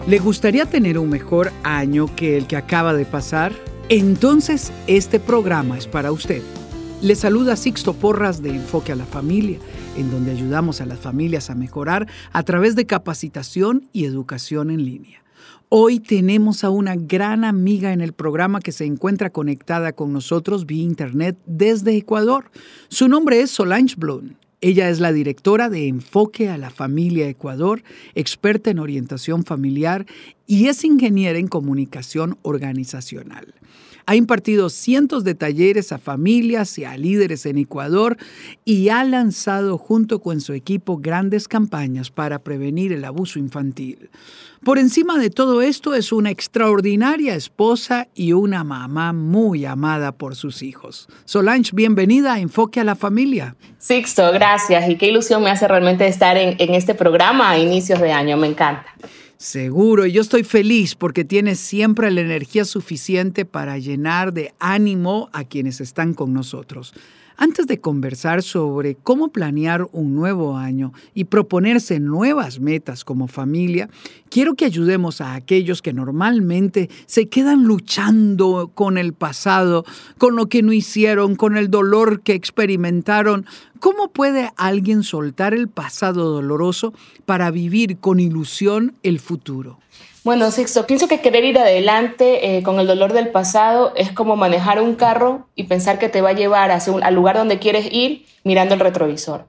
¿Le gustaría tener un mejor año que el que acaba de pasar? Entonces, este programa es para usted. Le saluda Sixto Porras de Enfoque a la Familia, en donde ayudamos a las familias a mejorar a través de capacitación y educación en línea. Hoy tenemos a una gran amiga en el programa que se encuentra conectada con nosotros vía internet desde Ecuador. Su nombre es Solange Blum. Ella es la directora de Enfoque a la Familia Ecuador, experta en orientación familiar y es ingeniera en comunicación organizacional. Ha impartido cientos de talleres a familias y a líderes en Ecuador y ha lanzado junto con su equipo grandes campañas para prevenir el abuso infantil. Por encima de todo esto, es una extraordinaria esposa y una mamá muy amada por sus hijos. Solange, bienvenida a Enfoque a la Familia. Sixto, gracias. Y qué ilusión me hace realmente estar en este programa a inicios de año. Me encanta. Seguro, y yo estoy feliz porque tienes siempre la energía suficiente para llenar de ánimo a quienes están con nosotros. Antes de conversar sobre cómo planear un nuevo año y proponerse nuevas metas como familia, quiero que ayudemos a aquellos que normalmente se quedan luchando con el pasado, con lo que no hicieron, con el dolor que experimentaron. ¿Cómo puede alguien soltar el pasado doloroso para vivir con ilusión el futuro? Bueno, Sixto, pienso que querer ir adelante con el dolor del pasado es como manejar un carro y pensar que te va a llevar al lugar donde quieres ir mirando el retrovisor.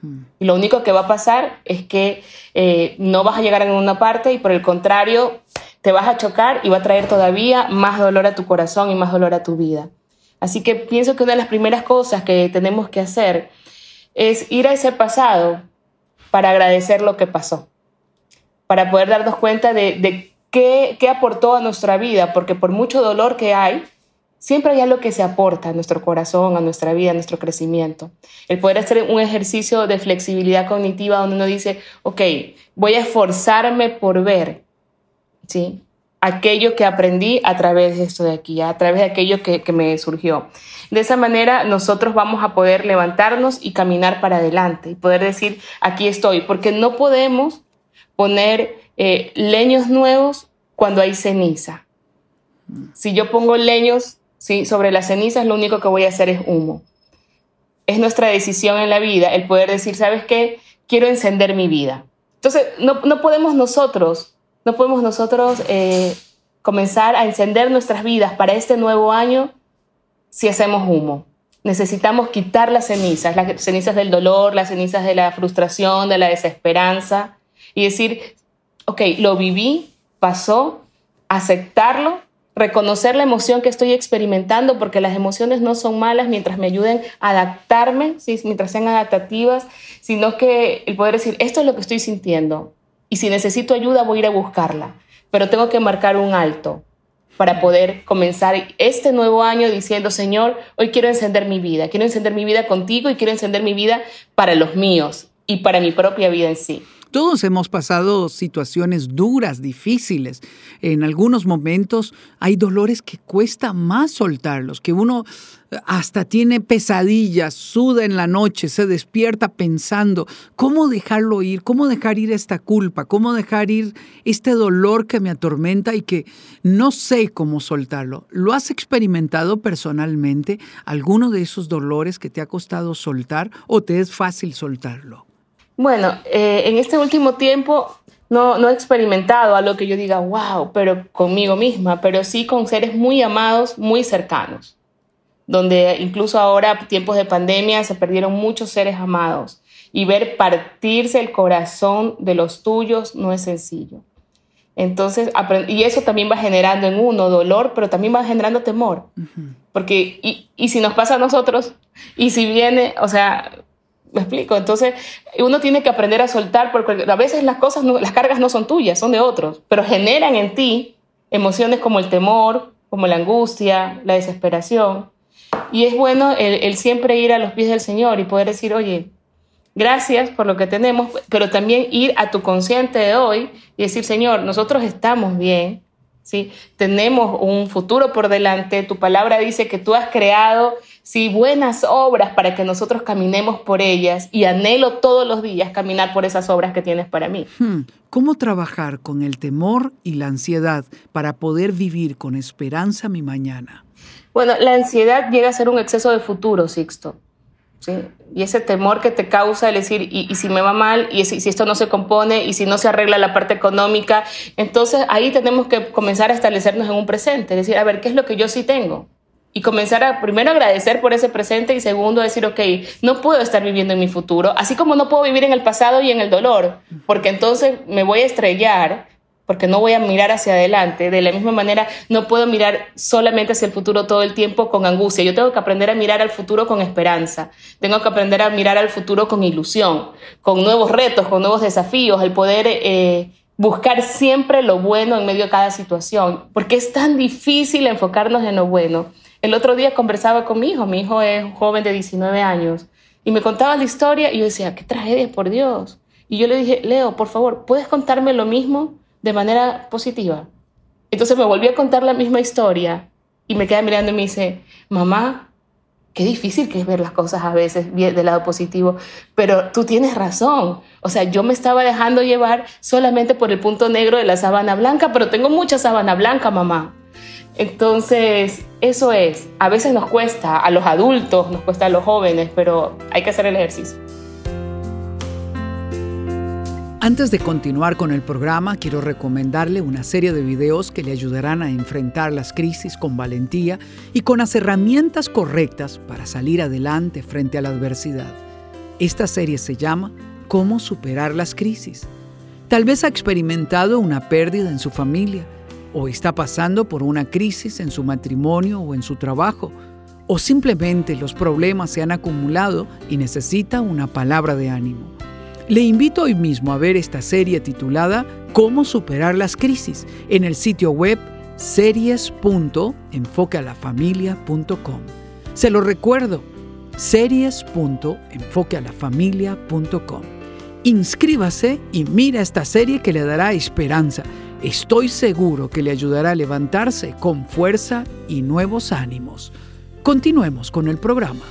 Y lo único que va a pasar es que no vas a llegar a ninguna parte y por el contrario te vas a chocar y va a traer todavía más dolor a tu corazón y más dolor a tu vida. Así que pienso que una de las primeras cosas que tenemos que hacer es ir a ese pasado para agradecer lo que pasó, para poder darnos cuenta de qué aportó a nuestra vida, porque por mucho dolor que hay, siempre hay algo que se aporta a nuestro corazón, a nuestra vida, a nuestro crecimiento. El poder hacer un ejercicio de flexibilidad cognitiva donde uno dice, ok, voy a esforzarme por ver, ¿sí?, aquello que aprendí a través de esto de aquí, a través de aquello que me surgió. De esa manera nosotros vamos a poder levantarnos y caminar para adelante y poder decir, aquí estoy, porque no podemos poner leños nuevos cuando hay ceniza. Si yo pongo leños, ¿sí?, sobre las cenizas, lo único que voy a hacer es humo. Es nuestra decisión en la vida el poder decir, ¿sabes qué? Quiero encender mi vida. Entonces, no podemos nosotros comenzar a encender nuestras vidas para este nuevo año si hacemos humo. Necesitamos quitar las cenizas del dolor, las cenizas de la frustración, de la desesperanza y decir, ok, lo viví, pasó, aceptarlo, reconocer la emoción que estoy experimentando, porque las emociones no son malas mientras me ayuden a adaptarme, ¿sí?, mientras sean adaptativas, sino que el poder decir, esto es lo que estoy sintiendo y si necesito ayuda voy a ir a buscarla, pero tengo que marcar un alto para poder comenzar este nuevo año diciendo, Señor, hoy quiero encender mi vida contigo y quiero encender mi vida para los míos y para mi propia vida en sí. Todos hemos pasado situaciones duras, difíciles. En algunos momentos hay dolores que cuesta más soltarlos, que uno hasta tiene pesadillas, suda en la noche, se despierta pensando cómo dejarlo ir, cómo dejar ir esta culpa, cómo dejar ir este dolor que me atormenta y que no sé cómo soltarlo. ¿Lo has experimentado personalmente, alguno de esos dolores que te ha costado soltar o te es fácil soltarlo? Bueno, en este último tiempo no he experimentado algo que yo diga, wow, pero conmigo misma, pero sí con seres muy amados, muy cercanos, donde incluso ahora, tiempos de pandemia, se perdieron muchos seres amados y ver partirse el corazón de los tuyos no es sencillo. Entonces, y eso también va generando en uno dolor, pero también va generando temor, porque y si nos pasa a nosotros, y si viene, o sea... ¿Me explico? Entonces, uno tiene que aprender a soltar porque a veces las cargas no son tuyas, son de otros, pero generan en ti emociones como el temor, como la angustia, la desesperación. Y es bueno el siempre ir a los pies del Señor y poder decir, oye, gracias por lo que tenemos, pero también ir a tu consciente de hoy y decir, Señor, nosotros estamos bien, ¿sí? Tenemos un futuro por delante. Tu palabra dice que tú has creado sí, buenas obras para que nosotros caminemos por ellas, y anhelo todos los días caminar por esas obras que tienes para mí. ¿Cómo trabajar con el temor y la ansiedad para poder vivir con esperanza mi mañana? Bueno, la ansiedad llega a ser un exceso de futuro, Sixto. ¿Sí? Y ese temor que te causa el decir, ¿y si me va mal? ¿Y si esto no se compone? ¿Y si no se arregla la parte económica? Entonces ahí tenemos que comenzar a establecernos en un presente, decir, a ver, ¿qué es lo que yo sí tengo? Y comenzar a, primero, agradecer por ese presente, y segundo, a decir, ok, no puedo estar viviendo en mi futuro, así como no puedo vivir en el pasado y en el dolor, porque entonces me voy a estrellar, porque no voy a mirar hacia adelante. De la misma manera, no puedo mirar solamente hacia el futuro todo el tiempo con angustia. Yo tengo que aprender a mirar al futuro con esperanza. Tengo que aprender a mirar al futuro con ilusión, con nuevos retos, con nuevos desafíos, el poder buscar siempre lo bueno en medio de cada situación, porque es tan difícil enfocarnos en lo bueno. El otro día conversaba con mi hijo es un joven de 19 años, y me contaba la historia y yo decía, qué tragedia, por Dios. Y yo le dije, Leo, por favor, ¿puedes contarme lo mismo de manera positiva? Entonces me volvió a contar la misma historia y me queda mirando y me dice, mamá, qué difícil que es ver las cosas a veces del lado positivo, pero tú tienes razón. O sea, yo me estaba dejando llevar solamente por el punto negro de la sábana blanca, pero tengo mucha sábana blanca, mamá. Entonces, eso es. A veces nos cuesta, a los adultos, nos cuesta a los jóvenes, pero hay que hacer el ejercicio. Antes de continuar con el programa, quiero recomendarle una serie de videos que le ayudarán a enfrentar las crisis con valentía y con las herramientas correctas para salir adelante frente a la adversidad. Esta serie se llama ¿Cómo superar las crisis? Tal vez ha experimentado una pérdida en su familia, o está pasando por una crisis en su matrimonio o en su trabajo, o simplemente los problemas se han acumulado y necesita una palabra de ánimo. Le invito hoy mismo a ver esta serie titulada ¿Cómo superar las crisis? En el sitio web series.enfoquealafamilia.com. Se lo recuerdo, series.enfoquealafamilia.com. Inscríbase y mira esta serie que le dará esperanza. Estoy seguro que le ayudará a levantarse con fuerza y nuevos ánimos. Continuemos con el programa.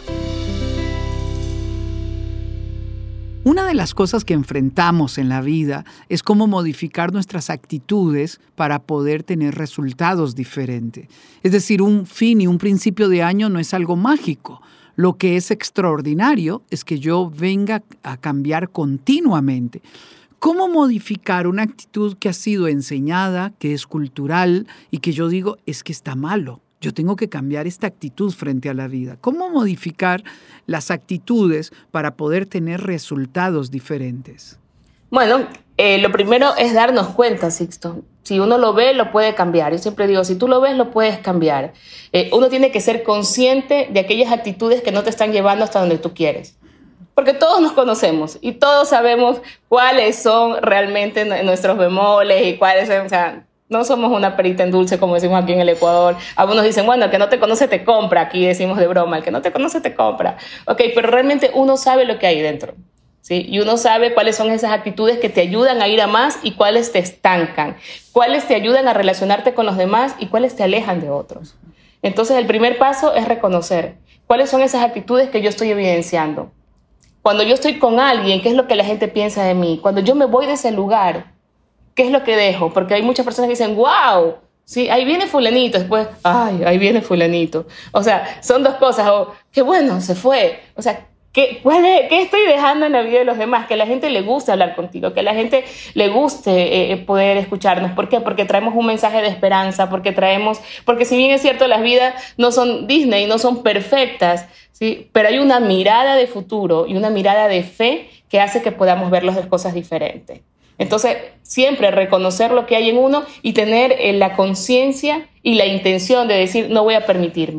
Una de las cosas que enfrentamos en la vida es cómo modificar nuestras actitudes para poder tener resultados diferentes. Es decir, un fin y un principio de año no es algo mágico. Lo que es extraordinario es que yo venga a cambiar continuamente. ¿Cómo modificar una actitud que ha sido enseñada, que es cultural y que yo digo es que está malo? Yo tengo que cambiar esta actitud frente a la vida. ¿Cómo modificar las actitudes para poder tener resultados diferentes? Bueno, lo primero es darnos cuenta, Sixto. Si uno lo ve, lo puede cambiar. Yo siempre digo, si tú lo ves, lo puedes cambiar. Uno tiene que ser consciente de aquellas actitudes que no te están llevando hasta donde tú quieres. Porque todos nos conocemos y todos sabemos cuáles son realmente nuestros bemoles y cuáles son... O sea, no somos una perita en dulce, como decimos aquí en el Ecuador. Algunos dicen, bueno, el que no te conoce te compra. Aquí decimos de broma, el que no te conoce te compra. Ok, pero realmente uno sabe lo que hay dentro, ¿sí? Y uno sabe cuáles son esas actitudes que te ayudan a ir a más y cuáles te estancan. Cuáles te ayudan a relacionarte con los demás y cuáles te alejan de otros. Entonces, el primer paso es reconocer cuáles son esas actitudes que yo estoy evidenciando. Cuando yo estoy con alguien, ¿qué es lo que la gente piensa de mí? Cuando yo me voy de ese lugar, ¿qué es lo que dejo? Porque hay muchas personas que dicen, wow, sí, ahí viene fulanito. Después, ay, ahí viene fulanito. O sea, son dos cosas. O, qué bueno, se fue. O sea, ¿qué estoy dejando en la vida de los demás? Que a la gente le guste hablar contigo, que a la gente le guste poder escucharnos. ¿Por qué? Porque traemos un mensaje de esperanza, porque si bien es cierto, las vidas no son Disney, no son perfectas, ¿sí? Pero hay una mirada de futuro y una mirada de fe que hace que podamos ver las cosas diferentes. Entonces, siempre reconocer lo que hay en uno y tener la conciencia y la intención de decir, no voy a permitir,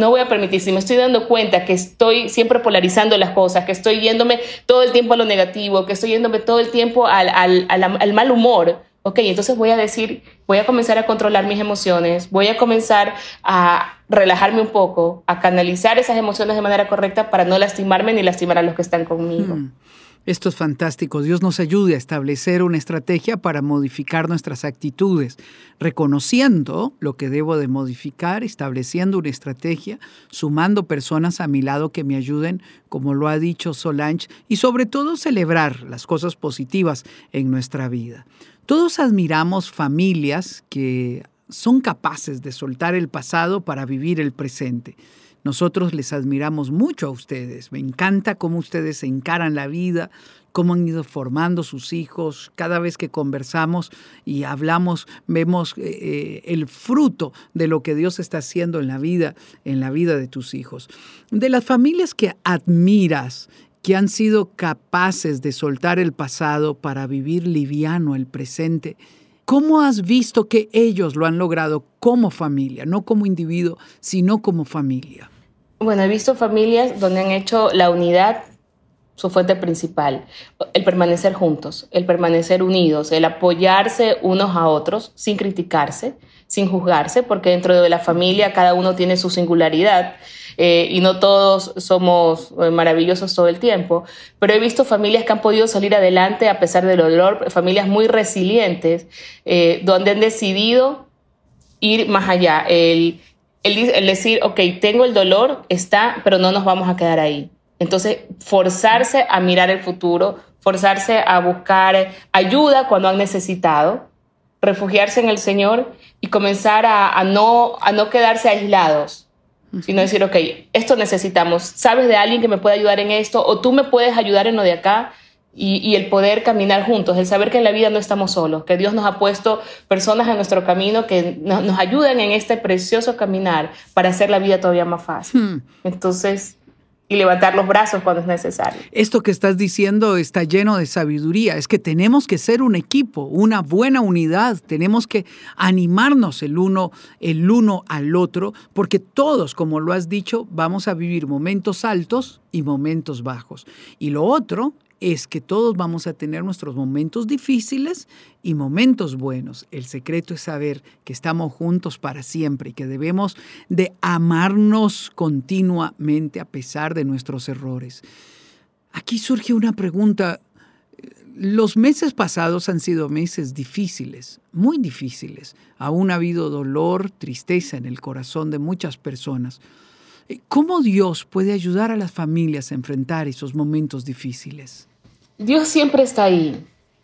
si me estoy dando cuenta que estoy siempre polarizando las cosas, que estoy yéndome todo el tiempo a lo negativo, que estoy yéndome todo el tiempo al mal humor, ok, entonces voy a comenzar a controlar mis emociones, voy a comenzar a relajarme un poco, a canalizar esas emociones de manera correcta para no lastimarme ni lastimar a los que están conmigo. Esto es fantástico. Dios nos ayude a establecer una estrategia para modificar nuestras actitudes, reconociendo lo que debo de modificar, estableciendo una estrategia, sumando personas a mi lado que me ayuden, como lo ha dicho Solange, y sobre todo celebrar las cosas positivas en nuestra vida. Todos admiramos familias que son capaces de soltar el pasado para vivir el presente. Nosotros les admiramos mucho a ustedes. Me encanta cómo ustedes encaran la vida, cómo han ido formando sus hijos. Cada vez que conversamos y hablamos, vemos el fruto de lo que Dios está haciendo en la vida de tus hijos. De las familias que admiras, que han sido capaces de soltar el pasado para vivir liviano el presente, ¿cómo has visto que ellos lo han logrado como familia, no como individuo, sino como familia? Bueno, he visto familias donde han hecho la unidad su fuente principal, el permanecer juntos, el permanecer unidos, el apoyarse unos a otros sin criticarse, sin juzgarse, porque dentro de la familia cada uno tiene su singularidad y no todos somos maravillosos todo el tiempo, pero he visto familias que han podido salir adelante a pesar del dolor, familias muy resilientes, donde han decidido ir más allá, el decir, ok, tengo el dolor, pero no nos vamos a quedar ahí. Entonces, forzarse a mirar el futuro, forzarse a buscar ayuda cuando han necesitado, refugiarse en el Señor y comenzar a no quedarse aislados, sino decir, ok, esto necesitamos. ¿Sabes de alguien que me puede ayudar en esto? O tú me puedes ayudar en lo de acá. Y el poder caminar juntos, el saber que en la vida no estamos solos, que Dios nos ha puesto personas en nuestro camino que nos ayudan en este precioso caminar para hacer la vida todavía más fácil. Entonces, y levantar los brazos cuando es necesario. Esto que estás diciendo está lleno de sabiduría. Es que tenemos que ser un equipo, una buena unidad. Tenemos que animarnos el uno al otro, porque todos, como lo has dicho, vamos a vivir momentos altos y momentos bajos. Y lo otro es que todos vamos a tener nuestros momentos difíciles y momentos buenos. El secreto es saber que estamos juntos para siempre y que debemos de amarnos continuamente a pesar de nuestros errores. Aquí surge una pregunta. Los meses pasados han sido meses difíciles, muy difíciles. Aún ha habido dolor, tristeza en el corazón de muchas personas. ¿Cómo Dios puede ayudar a las familias a enfrentar esos momentos difíciles? Dios siempre está ahí.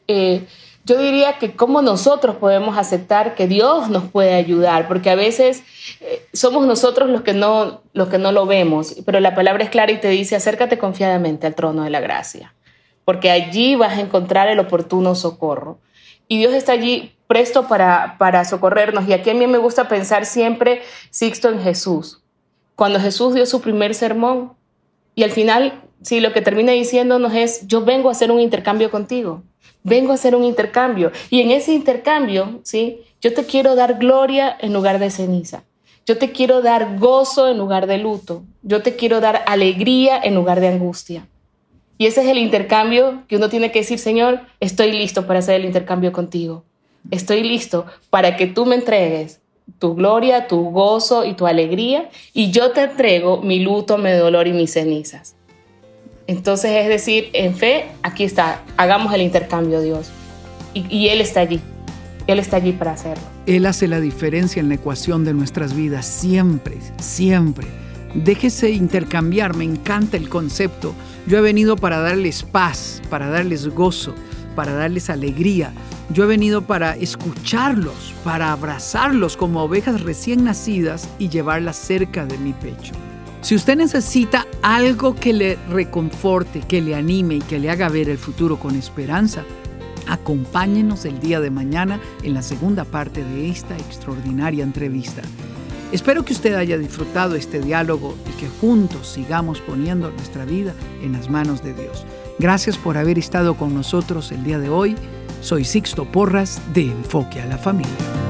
Yo diría que cómo nosotros podemos aceptar que Dios nos puede ayudar, porque a veces somos nosotros los que no lo vemos, pero la palabra es clara y te dice, acércate confiadamente al trono de la gracia, porque allí vas a encontrar el oportuno socorro. Y Dios está allí presto para socorrernos. Y aquí a mí me gusta pensar siempre, Sixto, en Jesús. Cuando Jesús dio su primer sermón y al final, sí, lo que termina diciéndonos es, yo vengo a hacer un intercambio contigo, vengo a hacer un intercambio. Y en ese intercambio, sí, yo te quiero dar gloria en lugar de ceniza. Yo te quiero dar gozo en lugar de luto. Yo te quiero dar alegría en lugar de angustia. Y ese es el intercambio que uno tiene que decir, Señor, estoy listo para hacer el intercambio contigo. Estoy listo para que tú me entregues tu gloria, tu gozo y tu alegría, y yo te entrego mi luto, mi dolor y mis cenizas. Entonces, es decir, en fe, aquí está, hagamos el intercambio, Dios. Y Él está allí para hacerlo. Él hace la diferencia en la ecuación de nuestras vidas, siempre, siempre. Déjese intercambiar, me encanta el concepto. Yo he venido para darles paz, para darles gozo, para darles alegría. Yo he venido para escucharlos, para abrazarlos como ovejas recién nacidas y llevarlas cerca de mi pecho. Si usted necesita algo que le reconforte, que le anime y que le haga ver el futuro con esperanza, acompáñenos el día de mañana en la segunda parte de esta extraordinaria entrevista. Espero que usted haya disfrutado este diálogo y que juntos sigamos poniendo nuestra vida en las manos de Dios. Gracias por haber estado con nosotros el día de hoy. Soy Sixto Porras de Enfoque a la Familia.